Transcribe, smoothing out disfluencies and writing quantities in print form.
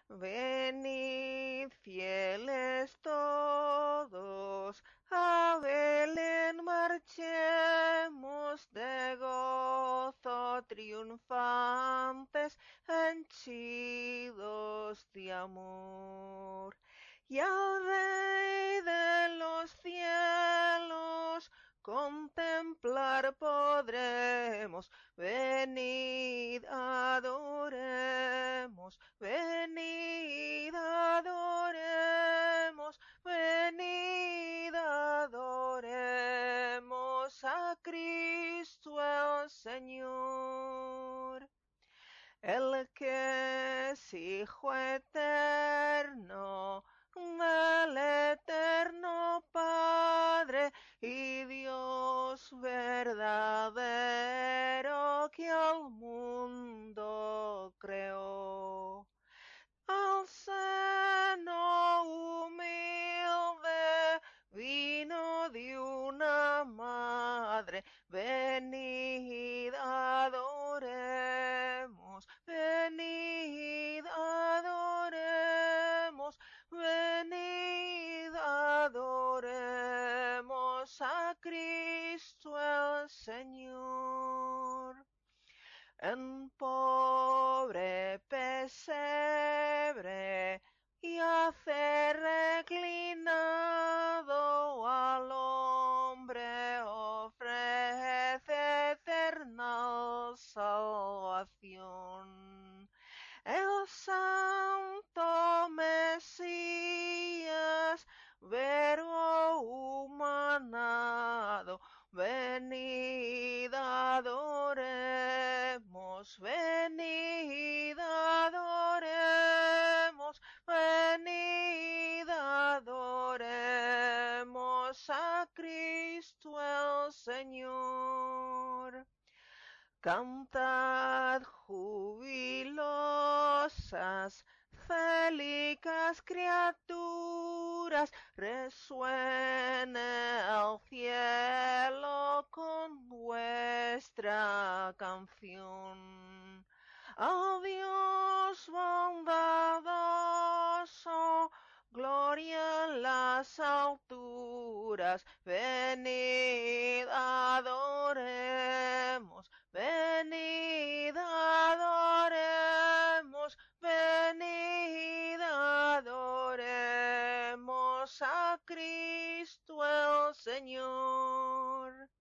Venid fieles todos, a Belén marchemos de gozo triunfantes, henchidos de amor. Y al Rey de los cielos contemplar podremos. Venid, adoremos, venid, adoremos, venid, adoremos a Cristo el Señor. El que es Hijo eterno, el eterno Padre y Dios verdadero que al mundo creó. Al seno humilde vino de una madre, venid adoremos, venid adoremos, venid adoremos a Cristo el Señor. En pobre pesebre yace reclinado, al hombre ofrece eterna salvación. El santo Mesías, verbo humanado, venid adoremos, venid adoremos, venid adoremos a Cristo el Señor. Cantad jubilosas, célicas criaturas, resuene el cielo con vuestra canción. A Dios bondadoso, gloria en las alturas, venid adoremos,